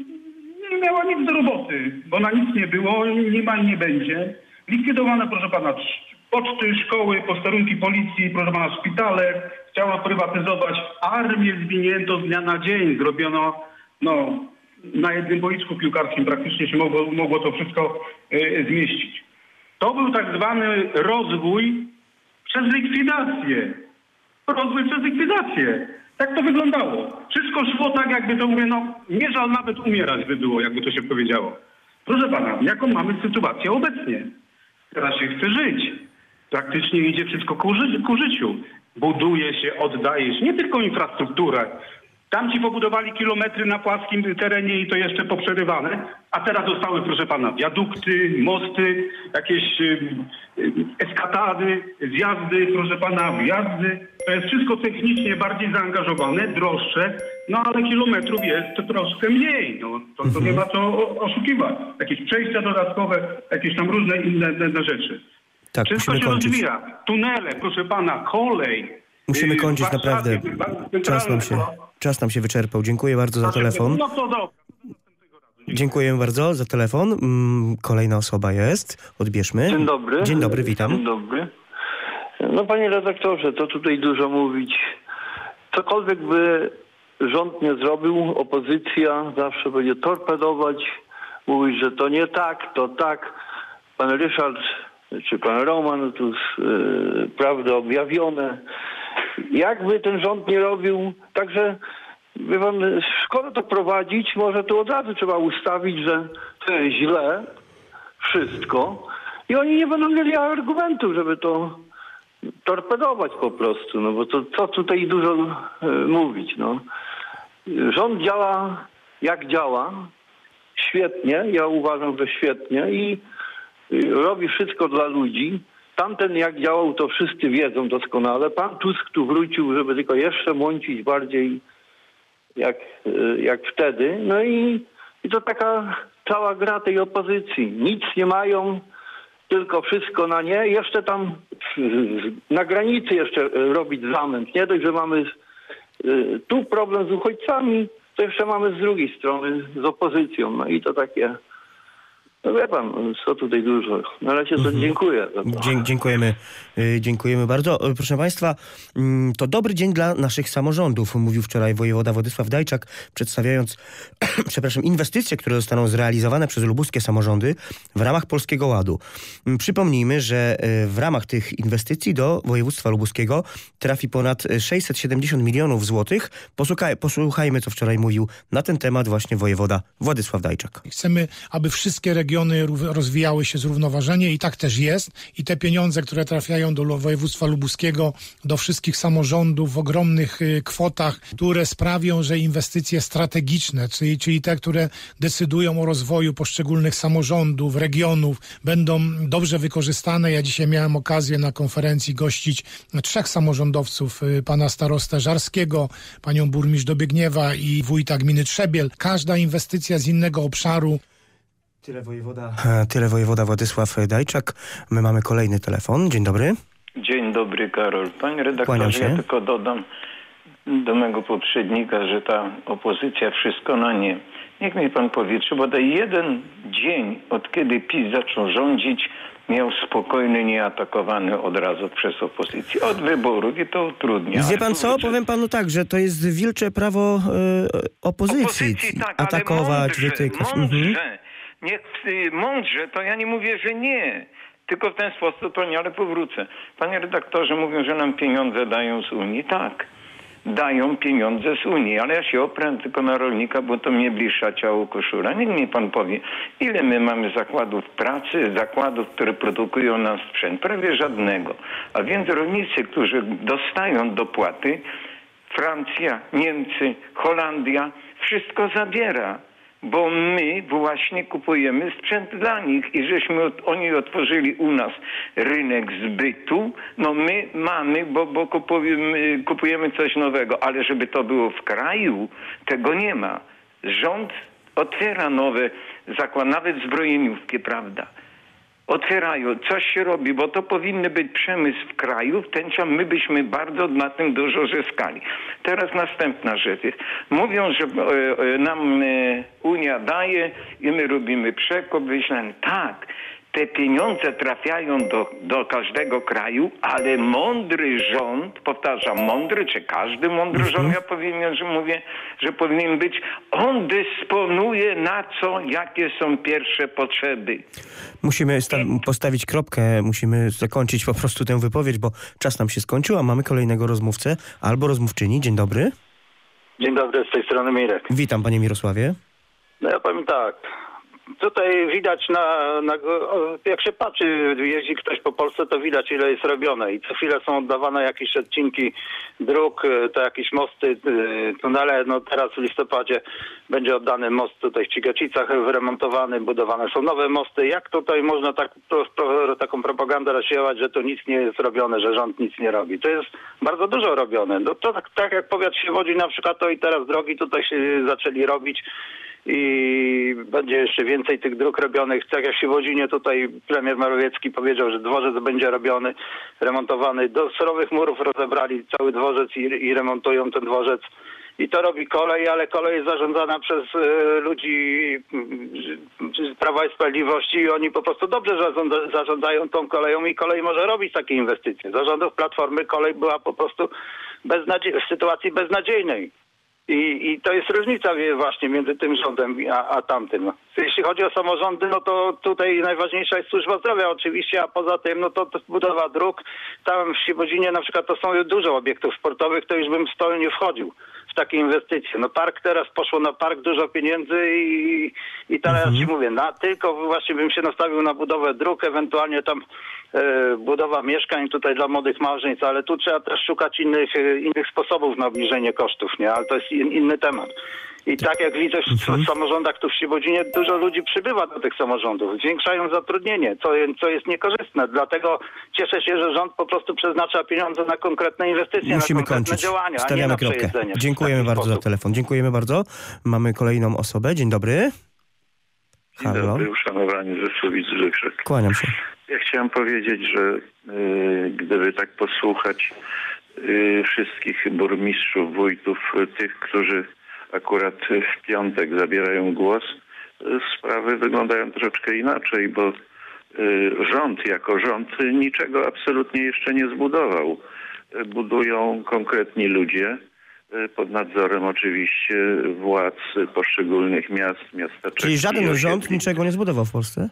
nie miała nic do roboty, bo na nic nie było, nie ma i nie będzie. Likwidowane, proszę pana, poczty, szkoły, posterunki policji, proszę pana, szpitale. Chciano prywatyzować armię, zwinięto z dnia na dzień. Zrobiono, no, na jednym boisku piłkarskim praktycznie się mogło, mogło to wszystko y, zmieścić. To był tak zwany rozwój przez likwidację. Rozwój przez likwidację. Tak to wyglądało. Wszystko szło tak, jakby to mówię, no, nie żal nawet umierać by było, jakby to się powiedziało. Proszę pana, jaką mamy sytuację obecnie? Teraz się chce żyć. Praktycznie idzie wszystko ku, ży- ku życiu. Buduje się, oddaje się nie tylko infrastrukturę, Tamci pobudowali kilometry na płaskim terenie i to jeszcze poprzerywane, a teraz zostały, proszę pana, wiadukty, mosty, jakieś y, y, eskatady, zjazdy, proszę pana, wjazdy. To jest wszystko technicznie bardziej zaangażowane, droższe, no ale kilometrów jest troszkę mniej. No, to, to nie ma co oszukiwać. Jakieś przejścia dodatkowe, jakieś tam różne inne, inne rzeczy. Tak, wszystko się kończyć. rozwija. Tunele, proszę pana, kolej. Musimy kończyć, Warszawie, naprawdę. Czas nam, się, czas nam się wyczerpał. Dziękuję bardzo za telefon. No to dobrze. Dziękuję bardzo za telefon. Kolejna osoba jest. Odbierzmy. Dzień dobry. Dzień dobry, witam. Dzień dobry. No panie redaktorze, to tutaj dużo mówić. Cokolwiek by rząd nie zrobił, opozycja zawsze będzie torpedować, mówić, że to nie tak, to tak. Pan Ryszard czy pan Roman, to jest yy, prawda objawione. Jakby ten rząd nie robił, także wie pan, szkoda to prowadzić, może tu od razu trzeba ustawić, że to jest źle, wszystko i oni nie będą mieli argumentów, żeby to torpedować po prostu, no bo to co tutaj dużo yy, mówić, no. Rząd działa jak działa, świetnie, ja uważam, że świetnie i robi wszystko dla ludzi. Tamten jak działał, to wszyscy wiedzą doskonale. Pan Tusk tu wrócił, żeby tylko jeszcze mącić bardziej jak, jak wtedy. No i, i to taka cała gra tej opozycji. Nic nie mają, tylko wszystko na nie. Jeszcze tam na granicy jeszcze robić zamęt. Nie dość, że mamy tu problem z uchodźcami, to jeszcze mamy z drugiej strony z opozycją. No i to takie... No wie pan, co tutaj dużo. Na razie to mhm. dziękuję. Dzie- dziękujemy. Yy, dziękujemy bardzo. Proszę państwa, yy, to dobry dzień dla naszych samorządów, mówił wczoraj wojewoda Władysław Dajczak, przedstawiając przepraszam, inwestycje, które zostaną zrealizowane przez lubuskie samorządy w ramach Polskiego Ładu. Yy, przypomnijmy, że yy, w ramach tych inwestycji do województwa lubuskiego trafi ponad sześćset siedemdziesiąt milionów złotych. Posłuchaj, posłuchajmy, co wczoraj mówił na ten temat właśnie wojewoda Władysław Dajczak. Chcemy, aby wszystkie regiony Regiony rozwijały się zrównoważenie i tak też jest. I te pieniądze, które trafiają do województwa lubuskiego, do wszystkich samorządów w ogromnych y, kwotach, które sprawią, że inwestycje strategiczne, czyli, czyli te, które decydują o rozwoju poszczególnych samorządów, regionów, będą dobrze wykorzystane. Ja dzisiaj miałem okazję na konferencji gościć trzech samorządowców, y, pana starostę Żarskiego, panią burmistrz Dobiegniewa i wójta gminy Trzebiel. Każda inwestycja z innego obszaru. Tyle wojewoda, tyle wojewoda Władysław Dajczak. My mamy kolejny telefon. Dzień dobry. Dzień dobry, Karol. Panie redaktorze, ja tylko dodam do mego poprzednika, że ta opozycja wszystko na nie. Niech mi pan powie, czy bodaj jeden dzień, od kiedy PiS zaczął rządzić, miał spokojny, nieatakowany od razu przez opozycję. Od wyborów i to utrudnia. Wie pan co? Powiem panu tak, że to jest wilcze prawo y, opozycji. Opozycji tak, atakować, ale mądrze, wytykać. Mądrze. Mhm. Niech mądrze, to ja nie mówię, że nie. Tylko w ten sposób to nie, ale powrócę. Panie redaktorze, mówią, że nam pieniądze dają z Unii. Tak, dają pieniądze z Unii, ale ja się oprę tylko na rolnika, bo to mnie bliższa ciało koszula. Niech mi pan powie, ile my mamy zakładów pracy, zakładów, które produkują nam sprzęt? Prawie żadnego. A więc rolnicy, którzy dostają dopłaty, Francja, Niemcy, Holandia, wszystko zabiera. Bo my właśnie kupujemy sprzęt dla nich i żeśmy od, oni otworzyli u nas rynek zbytu, no my mamy, bo, bo kupujemy, kupujemy coś nowego, ale żeby to było w kraju, tego nie ma. Rząd otwiera nowe zakłady, nawet zbrojeniówki, prawda? Otwierają, coś się robi, bo to powinny być przemysł w kraju, w ten czas my byśmy bardzo na tym dużo zyskali. Teraz następna rzecz jest. Mówią, że e, nam e, Unia daje i my robimy przekop, wyślemy. Tak, te pieniądze trafiają do, do każdego kraju, ale mądry rząd, powtarzam, mądry, czy każdy mądry mhm. rząd, ja powinien, że mówię, że powinien być, on dysponuje na co, jakie są pierwsze potrzeby. Musimy postawić kropkę, musimy zakończyć po prostu tę wypowiedź, bo czas nam się skończył, a mamy kolejnego rozmówcę albo rozmówczyni. Dzień dobry. Dzień dobry, z tej strony Mirek. Witam, panie Mirosławie. No ja powiem tak, tutaj widać, na, na, jak się patrzy, jeździ ktoś po Polsce, to widać, ile jest robione i co chwilę są oddawane jakieś odcinki dróg, to jakieś mosty, tunele. No teraz w listopadzie będzie oddany most tutaj w Cigacicach wyremontowany, budowane są nowe mosty. Jak tutaj można tak, pro, pro, taką propagandę rozsiewać, że to nic nie jest robione, że rząd nic nie robi? To jest bardzo dużo robione. No to tak, tak jak powiat Świebodzin na przykład, to i teraz drogi tutaj się zaczęli robić. I będzie jeszcze więcej tych dróg robionych. Tak jak w Świebodzinie tutaj premier Morawiecki powiedział, że dworzec będzie robiony, remontowany. Do surowych murów rozebrali cały dworzec i, i remontują ten dworzec. I to robi kolej, ale kolej jest zarządzana przez y, ludzi z Prawa i Sprawiedliwości i oni po prostu dobrze zarządza, zarządzają tą koleją i kolej może robić takie inwestycje. Za rządów Platformy kolej była po prostu beznadzie- w sytuacji beznadziejnej. I, I to jest różnica właśnie między tym rządem a, a tamtym. Jeśli chodzi o samorządy, no to tutaj najważniejsza jest służba zdrowia oczywiście, a poza tym no to, to budowa dróg. Tam w Świebodzinie na przykład to są dużo obiektów sportowych, to już bym w to nie wchodził w takie inwestycje. No park teraz poszło na park dużo pieniędzy i, i teraz mhm. ci mówię, na, tylko właśnie bym się nastawił na budowę dróg, ewentualnie tam e, budowa mieszkań tutaj dla młodych małżeństw, ale tu trzeba też szukać innych, innych sposobów na obniżenie kosztów, nie? Ale to jest in, inny temat. I tak jak widzę w mhm. samorządach tu w Świebodzinie, dużo ludzi przybywa do tych samorządów, zwiększają zatrudnienie, co, co jest niekorzystne. Dlatego cieszę się, że rząd po prostu przeznacza pieniądze na konkretne inwestycje, Musimy na konkretne kończyć. działania, Stawiamy a nie na kropkę. przejeżdżenie. Dziękujemy bardzo sposób. za telefon. Dziękujemy bardzo. Mamy kolejną osobę. Dzień dobry. Dzień Halo. dobry, uszanowani Rzeszowic-Żykrzyk. Kłaniam się. Ja chciałem powiedzieć, że y, gdyby tak posłuchać y, wszystkich burmistrzów, wójtów, y, tych, którzy akurat w piątek zabierają głos, y, sprawy wyglądają troszeczkę inaczej, bo y, rząd jako rząd niczego absolutnie jeszcze nie zbudował. Y, budują konkretni ludzie, pod nadzorem oczywiście władz poszczególnych miast, miasteczek. Czyli żaden rząd niczego nie zbudował w Polsce?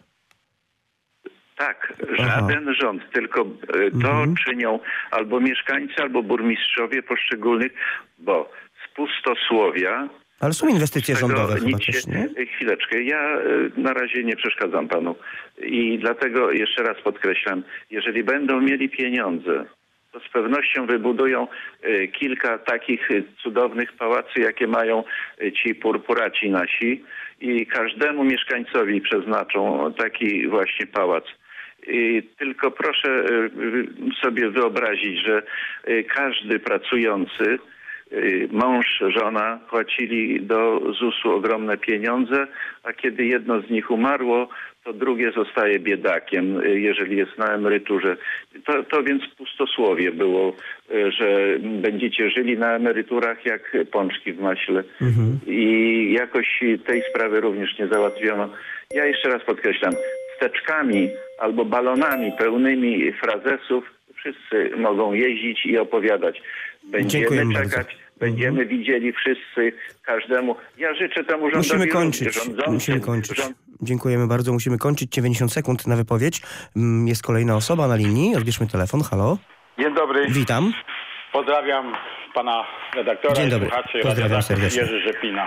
Tak, żaden Aha. rząd, tylko to mhm. czynią albo mieszkańcy, albo burmistrzowie poszczególnych, bo z pustosłowia... Ale są inwestycje rządowe chyba się, też, nie? Chwileczkę, ja na razie nie przeszkadzam panu i dlatego jeszcze raz podkreślam, jeżeli będą mieli pieniądze, to z pewnością wybudują y, kilka takich y, cudownych pałacy, jakie mają y, ci purpuraci nasi i każdemu mieszkańcowi przeznaczą taki właśnie pałac. I tylko proszę y, y, sobie wyobrazić, że y, każdy pracujący, y, mąż, żona płacili do zusu ogromne pieniądze, a kiedy jedno z nich umarło, to drugie zostaje biedakiem, jeżeli jest na emeryturze. To, to więc pustosłowie było, że będziecie żyli na emeryturach jak pączki w maśle. Mhm. I jakoś tej sprawy również nie załatwiono. Ja jeszcze raz podkreślam, steczkami albo balonami pełnymi frazesów wszyscy mogą jeździć i opowiadać. Będziemy Dziękujemy czekać. Bardzo. Będziemy widzieli wszyscy, każdemu. Ja życzę temu rządowi... Musimy kończyć. Musimy kończyć. Rząd... Dziękujemy bardzo. Musimy kończyć. dziewięćdziesiąt sekund na wypowiedź. Jest kolejna osoba na linii. Odbierzmy telefon. Halo. Dzień dobry. Witam. Pozdrawiam pana redaktora Dzień i dobry. słuchaczy. Pozdrawiam serdecznie. Jerzy Rzepina.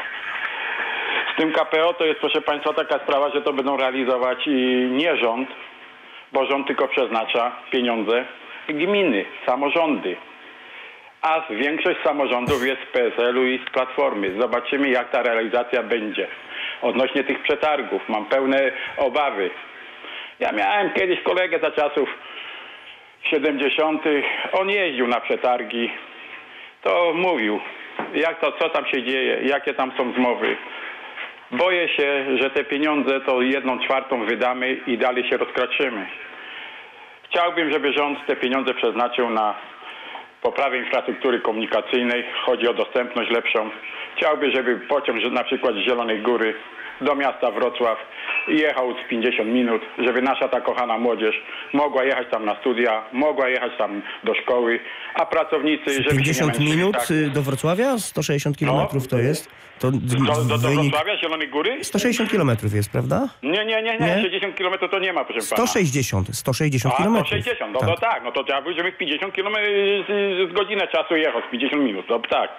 Z tym K P O to jest, proszę państwa, taka sprawa, że to będą realizować i nie rząd, bo rząd tylko przeznacza pieniądze, gminy, samorządy. A większość samorządów jest z P S L u i z Platformy. Zobaczymy, jak ta realizacja będzie. Odnośnie tych przetargów mam pełne obawy. Ja miałem kiedyś kolegę za czasów siedemdziesiątych. On jeździł na przetargi. To mówił, jak to, co tam się dzieje, jakie tam są zmowy. Boję się, że te pieniądze to jedną czwartą wydamy i dalej się rozkraczymy. Chciałbym, żeby rząd te pieniądze przeznaczył na poprawę infrastruktury komunikacyjnej, chodzi o dostępność lepszą. Chciałbym, żeby pociąg na przykład z Zielonej Góry do miasta Wrocław jechał z pięćdziesiąt minut, żeby nasza ta kochana młodzież mogła jechać tam na studia, mogła jechać tam do szkoły, a pracownicy... Żeby pięćdziesiąt się nie minut tak... do Wrocławia? sto sześćdziesiąt kilometrów to jest? To do, do, do wynik... Wrocławia, Zielonej Góry? sto sześćdziesiąt kilometrów jest, prawda? Nie, nie, nie, nie, nie? sześćdziesiąt kilometrów to nie ma, proszę pana. sto sześćdziesiąt, sto sześćdziesiąt kilometrów. sto sześćdziesiąt, no tak. to tak, no to trzeba by, żeby pięćdziesiąt kilometrów z, z godzinę czasu jechał, z pięćdziesiąt minut, to tak.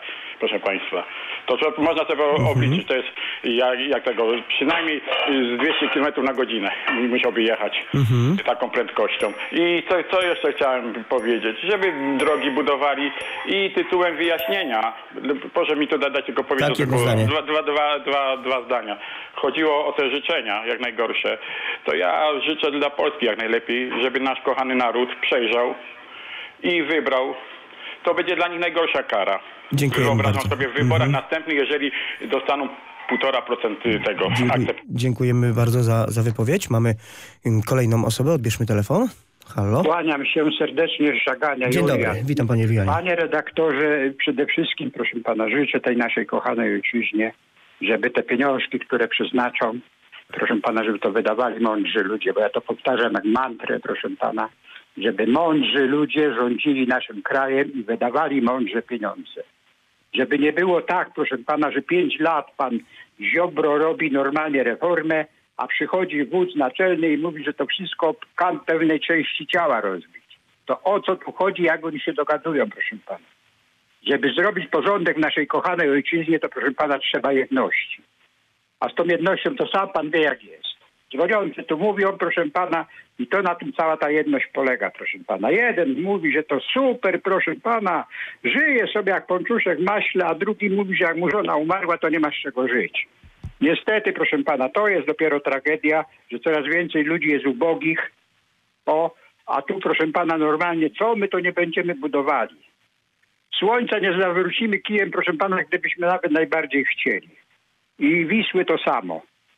proszę państwa. To co, można sobie mhm. obliczyć, to jest jak, jak tego, przynajmniej z dwieście kilometrów na godzinę musiałby jechać mhm. taką prędkością. I co, co jeszcze chciałem powiedzieć, żeby drogi budowali i tytułem wyjaśnienia, proszę mi tu dać tylko powiedzieć tak, tylko dwa, dwa, dwa, dwa, dwa zdania. Chodziło o te życzenia, jak najgorsze. To ja życzę dla Polski jak najlepiej, żeby nasz kochany naród przejrzał i wybrał. To będzie dla nich najgorsza kara. Dziękuję Wyobrażam bardzo. sobie w wyborach Mhm. następnych, jeżeli dostaną półtora procent tego. Dziękuję, dziękujemy bardzo za, za wypowiedź. Mamy kolejną osobę. Odbierzmy telefon. Halo? Kłaniam się serdecznie z Żagania. Dzień Julia. dobry, witam panie Julianie. Panie redaktorze, przede wszystkim proszę pana, życzę tej naszej kochanej ojczyźnie, żeby te pieniążki, które przeznaczą, proszę pana, żeby to wydawali mądrzy ludzie, bo ja to powtarzam jak mantrę, proszę pana, żeby mądrzy ludzie rządzili naszym krajem i wydawali mądrze pieniądze. Żeby nie było tak, proszę pana, że pięć lat pan Ziobro robi normalnie reformę, a przychodzi wódz naczelny i mówi, że to wszystko kan pewnej części ciała rozbić. To o co tu chodzi, jak oni się dogadują, proszę pana. Żeby zrobić porządek w naszej kochanej ojczyźnie, to proszę pana trzeba jedności. A z tą jednością to sam pan wie jak jest. Dzwoniący tu mówią, proszę pana, i to na tym cała ta jedność polega, proszę pana. Jeden mówi, że to super, proszę pana, żyje sobie jak ponczuszek w maśle, a drugi mówi, że jak mu żona umarła, to nie ma z czego żyć. Niestety, proszę pana, to jest dopiero tragedia, że coraz więcej ludzi jest ubogich. O, a tu, proszę pana, normalnie, co my to nie będziemy budowali? Słońca nie zawrócimy kijem, proszę pana, gdybyśmy nawet najbardziej chcieli. I Wisły to samo.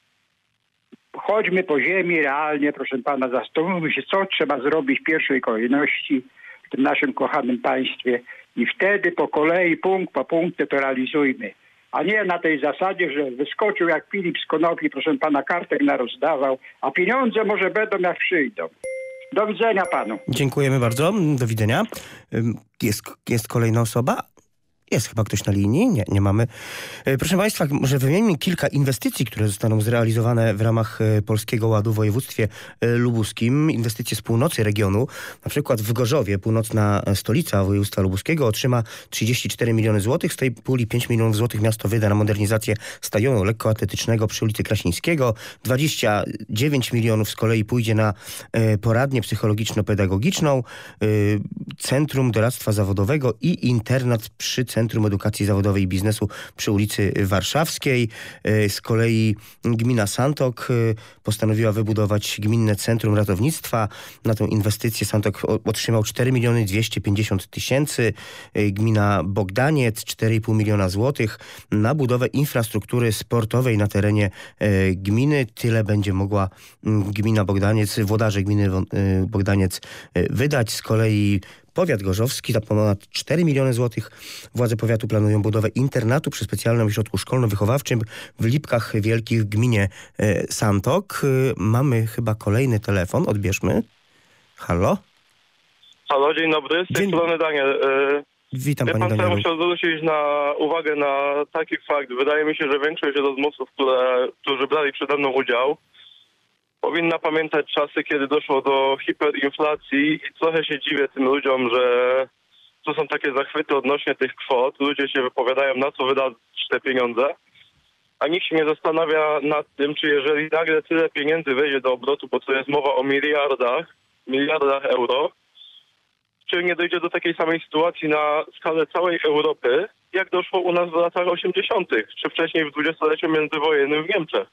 Chodźmy po ziemi realnie, proszę pana, zastanówmy się, co trzeba zrobić w pierwszej kolejności w tym naszym kochanym państwie i wtedy po kolei, punkt po punkcie to realizujmy. A nie na tej zasadzie, że wyskoczył jak Filip z konopi, proszę pana, kartek narozdawał, a pieniądze może będą jak przyjdą. Do widzenia panu. Dziękujemy bardzo, do widzenia. Jest, jest kolejna osoba. Jest chyba ktoś na linii? Nie, nie mamy. Proszę państwa, może wymienimy kilka inwestycji, które zostaną zrealizowane w ramach Polskiego Ładu w województwie lubuskim. Inwestycje z północy regionu. Na przykład w Gorzowie, północna stolica województwa lubuskiego, otrzyma trzydzieści cztery miliony złotych. Z tej puli pięć milionów złotych miasto wyda na modernizację stadionu lekkoatletycznego przy ulicy Kraśnickiego. dwadzieścia dziewięć milionów z kolei pójdzie na poradnię psychologiczno-pedagogiczną, Centrum Doradztwa Zawodowego i internat przy Centrum Edukacji Zawodowej i Biznesu przy ulicy Warszawskiej. Z kolei gmina Santok postanowiła wybudować gminne Centrum Ratownictwa. Na tę inwestycję Santok otrzymał cztery miliony dwieście pięćdziesiąt tysięcy. Gmina Bogdaniec cztery i pół miliona złotych na budowę infrastruktury sportowej na terenie gminy. Tyle będzie mogła gmina Bogdaniec, włodarze gminy Bogdaniec wydać. Z kolei powiat gorzowski za ponad cztery miliony złotych. Władze powiatu planują budowę internatu przy specjalnym ośrodku szkolno-wychowawczym w Lipkach Wielkich w gminie Santok. Mamy chyba kolejny telefon. Odbierzmy. Halo? Halo, dzień dobry. Z tej strony Daniel. Witam, Wie panie pan, Danielu. chciał zwrócić na uwagę na taki fakt. Wydaje mi się, że większość rozmówców, które, którzy brali przede mną udział, powinna pamiętać czasy, kiedy doszło do hiperinflacji i trochę się dziwię tym ludziom, że tu są takie zachwyty odnośnie tych kwot. Ludzie się wypowiadają, na co wydać te pieniądze, a nikt się nie zastanawia nad tym, czy jeżeli nagle tyle pieniędzy wejdzie do obrotu, bo to jest mowa o miliardach, miliardach euro, czy nie dojdzie do takiej samej sytuacji na skalę całej Europy, jak doszło u nas w latach osiemdziesiątych, czy wcześniej w dwudziestoleciu międzywojennym w Niemczech.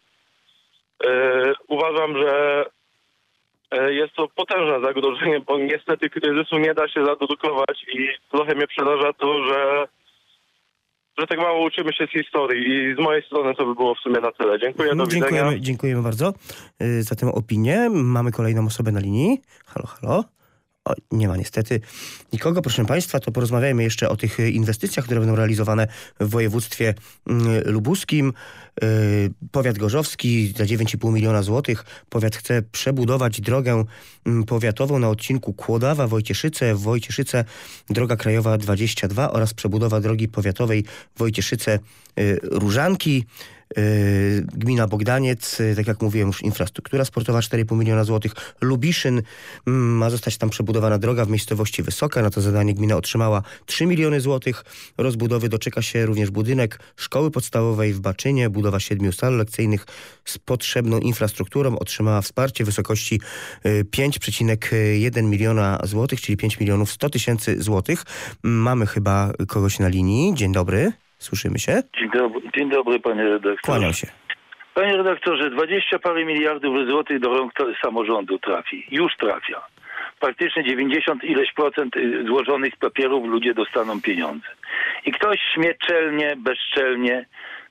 Yy, uważam, że yy, jest to potężne zagrożenie, bo niestety kryzysu nie da się zadukować i trochę mnie przeraża to, że, że tak mało uczymy się z historii i z mojej strony to by było w sumie na tyle. Dziękuję, do widzenia. Dziękujemy, dziękujemy bardzo yy, za tę opinię. Mamy kolejną osobę na linii. Halo, halo. O, nie ma niestety nikogo. Proszę państwa, to porozmawiajmy jeszcze o tych inwestycjach, które będą realizowane w województwie lubuskim. Powiat gorzowski za dziewięć i pół miliona złotych. Powiat chce przebudować drogę powiatową na odcinku Kłodawa-Wojcieszyce. Wojcieszyce droga krajowa dwadzieścia dwa oraz przebudowa drogi powiatowej Wojcieszyce-Różanki. Gmina Bogdaniec, tak jak mówiłem już, infrastruktura sportowa cztery i pół miliona złotych. Lubiszyn, ma zostać tam przebudowana droga w miejscowości Wysoka. Na to zadanie gmina otrzymała trzy miliony złotych. Rozbudowy doczeka się również budynek szkoły podstawowej w Baczynie. Budowa siedmiu sal lekcyjnych z potrzebną infrastrukturą otrzymała wsparcie w wysokości pięć przecinek jeden miliona złotych, czyli pięć milionów sto tysięcy złotych. Mamy chyba kogoś na linii. Dzień dobry. Słyszymy się? Dzień dobry, dzień dobry panie redaktorze. Kłaniam się. Panie redaktorze, dwadzieścia parę miliardów złotych do rąk samorządu trafi. Już trafia. Praktycznie dziewięćdziesiąt ileś procent złożonych papierów ludzie dostaną pieniądze. I ktoś śmie czelnie, bezczelnie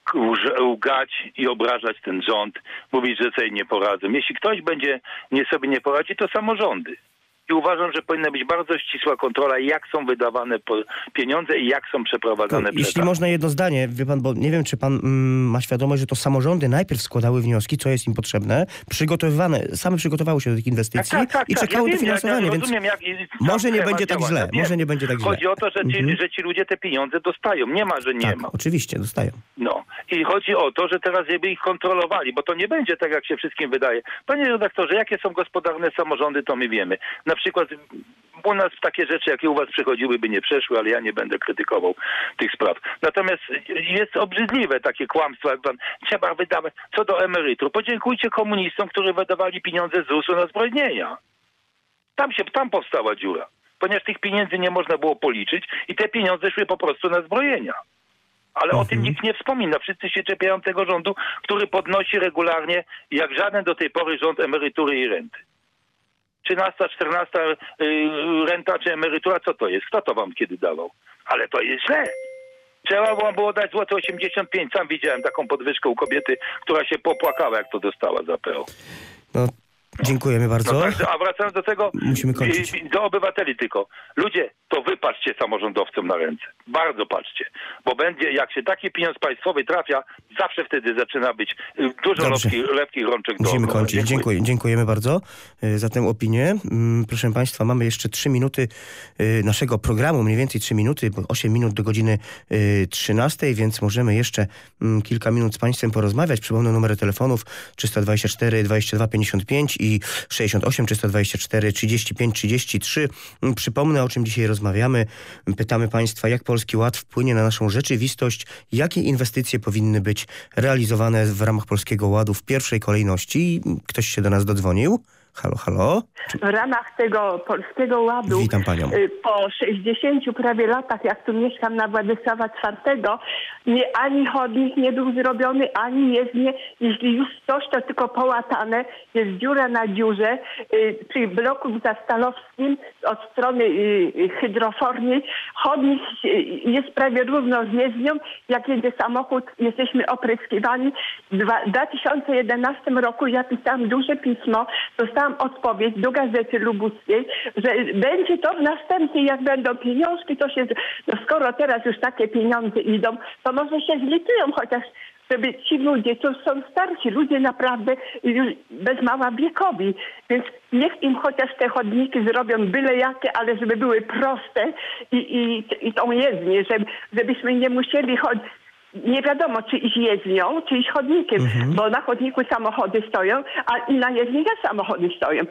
łgać i obrażać ten rząd, mówić, że sobie nie poradzą. Jeśli ktoś będzie nie sobie nie poradzi, to samorządy. I uważam, że powinna być bardzo ścisła kontrola, jak są wydawane pieniądze i jak są przeprowadzane to, przekazy. Jeśli można jedno zdanie, wie pan, bo nie wiem, czy pan mm, ma świadomość, że to samorządy najpierw składały wnioski, co jest im potrzebne, przygotowywane, same przygotowały się do tych inwestycji tak, tak, tak, i czekały ja na dofinansowanie, ja więc rozumiem, jak, może nie temat będzie tak działa. źle, Ja może nie będzie tak źle. Chodzi o to, że ci, mhm. że ci ludzie te pieniądze dostają. Nie ma, że nie tak, ma. oczywiście, dostają. No. I chodzi o to, że teraz żeby ich kontrolowali, bo to nie będzie tak, jak się wszystkim wydaje. Panie redaktorze, jakie są gospodarne samorządy, to my wiemy. Na przykład u nas takie rzeczy, jakie u was przychodziły, by nie przeszły, ale ja nie będę krytykował tych spraw. Natomiast jest obrzydliwe takie kłamstwo, jak pan trzeba wydawać. Co do emerytur, podziękujcie komunistom, którzy wydawali pieniądze z zusu na zbrojnienia. Tam się, tam powstała dziura. Ponieważ tych pieniędzy nie można było policzyć i te pieniądze szły po prostu na zbrojenia. Ale mhm. o tym nikt nie wspomina. Wszyscy się czepiają tego rządu, który podnosi regularnie, jak żaden do tej pory rząd, emerytury i renty. trzynasta, czternasta yy, renta czy emerytura, co to jest? Kto to wam kiedy dawał? Ale to jest źle. Trzeba wam było dać złote osiemdziesiąt pięć. Sam widziałem taką podwyżkę u kobiety, która się popłakała, jak to dostała za P O. No, dziękujemy bardzo. No tak, a wracając do tego, musimy kończyć. Do obywateli tylko. Ludzie, to wy patrzcie samorządowcom na ręce. Bardzo patrzcie. Bo będzie, jak się taki pieniądz państwowy trafia, zawsze wtedy zaczyna być dużo lepkich, lepkich rączek do Musimy okoła. kończyć. Dziękuję. Dziękuję. Dziękujemy bardzo za tę opinię. Proszę państwa, mamy jeszcze trzy minuty naszego programu, mniej więcej trzy minuty, bo osiem minut do godziny trzynastej, więc możemy jeszcze kilka minut z państwem porozmawiać. Przypomnę numery telefonów trzysta dwadzieścia cztery, dwadzieścia dwa, pięćdziesiąt pięć i sześćdziesiąt osiem, trzysta dwadzieścia cztery, trzydzieści pięć, trzydzieści trzy. Przypomnę, o czym dzisiaj rozmawiamy. Pytamy państwa, jak Polski Ład wpłynie na naszą rzeczywistość, jakie inwestycje powinny być realizowane w ramach Polskiego Ładu w pierwszej kolejności. Ktoś się do nas dodzwonił. Halo, halo. W ramach tego Polskiego Ładu Witam panią. Po sześćdziesięciu prawie latach, jak tu mieszkam na Władysława czwartego, nie, ani chodnik nie był zrobiony, ani jezdnie. Jeśli już coś, to tylko połatane. Jest dziura na dziurze. Przy bloku zastalowskim od strony hydroforni chodnik jest prawie równo z jezdnią. Jak jedzie samochód, jesteśmy opryskiwani. W dwa tysiące jedenastym roku ja pisałam duże pismo, dostałam odpowiedź do Gazety Lubuskiej, że będzie to w następnej, jak będą pieniążki, to się... No skoro teraz już takie pieniądze idą, to może się zlitują, chociaż żeby ci ludzie, to są starsi ludzie naprawdę już bez mała wiekowi, więc niech im chociaż te chodniki zrobią byle jakie, ale żeby były proste i, i, i tą jezdnię, żeby, żebyśmy nie musieli chodzić. Nie wiadomo, czy iść jezdnią, czy iść chodnikiem, mhm. bo na chodniku samochody stoją, a i na jezdni też samochody stoją.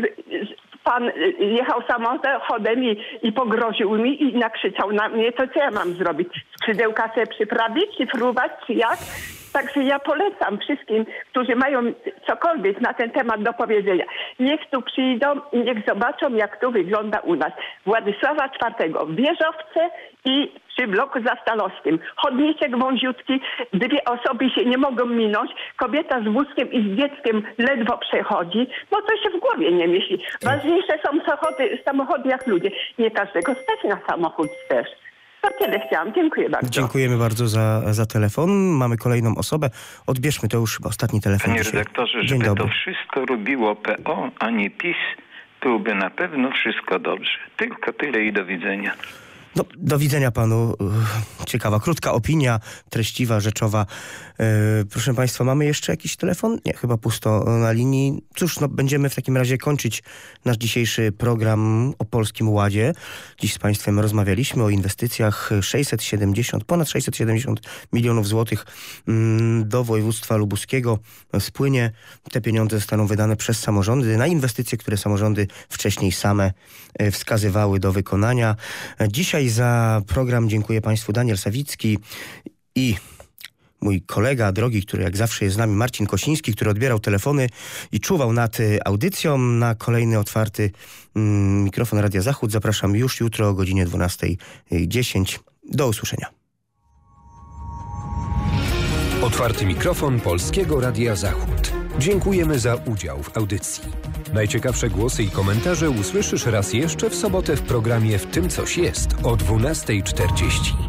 Pan jechał samochodem i, i pogroził mi i nakrzyczał na mnie, to co ja mam zrobić? Skrzydełka sobie przyprawić, czy fruwać, czy jak? Także ja polecam wszystkim, którzy mają cokolwiek na ten temat do powiedzenia. Niech tu przyjdą i niech zobaczą, jak to wygląda u nas. Władysława czwartego, wieżowce i przy bloku zastalowskim. Chodniczek wąziutki, dwie osoby się nie mogą minąć. Kobieta z wózkiem i z dzieckiem ledwo przechodzi. No to się w głowie nie mieści. Ważniejsze są samochody, samochody jak ludzie. Nie każdego stać na samochód też. To tyle chciałam. Dziękuję bardzo. Dziękujemy bardzo za, za telefon. Mamy kolejną osobę. Odbierzmy, to już chyba ostatni telefon. Panie dzisiaj. redaktorze, Dzień żeby dobry. to wszystko robiło P O, a nie PiS, byłoby na pewno wszystko dobrze. Tylko tyle i do widzenia. No, do widzenia panu. Ciekawa, krótka opinia, treściwa, rzeczowa. Yy, proszę państwa, mamy jeszcze jakiś telefon? Nie, chyba pusto na linii. Cóż, no, będziemy w takim razie kończyć nasz dzisiejszy program o Polskim Ładzie. Dziś z państwem rozmawialiśmy o inwestycjach sześćset siedemdziesiąt, ponad sześćset siedemdziesiąt milionów złotych mm, do województwa lubuskiego spłynie. Te pieniądze zostaną wydane przez samorządy na inwestycje, które samorządy wcześniej same wskazywały do wykonania. Dzisiaj za program dziękuję państwu Daniel Sawicki i mój kolega drogi, który jak zawsze jest z nami, Marcin Kosiński, który odbierał telefony i czuwał nad audycją. Na kolejny otwarty mm, mikrofon Radia Zachód zapraszam już jutro o godzinie dwunasta dziesięć. Do usłyszenia. Otwarty mikrofon Polskiego Radia Zachód. Dziękujemy za udział w audycji. Najciekawsze głosy i komentarze usłyszysz raz jeszcze w sobotę w programie W tym coś jest o dwunasta czterdzieści.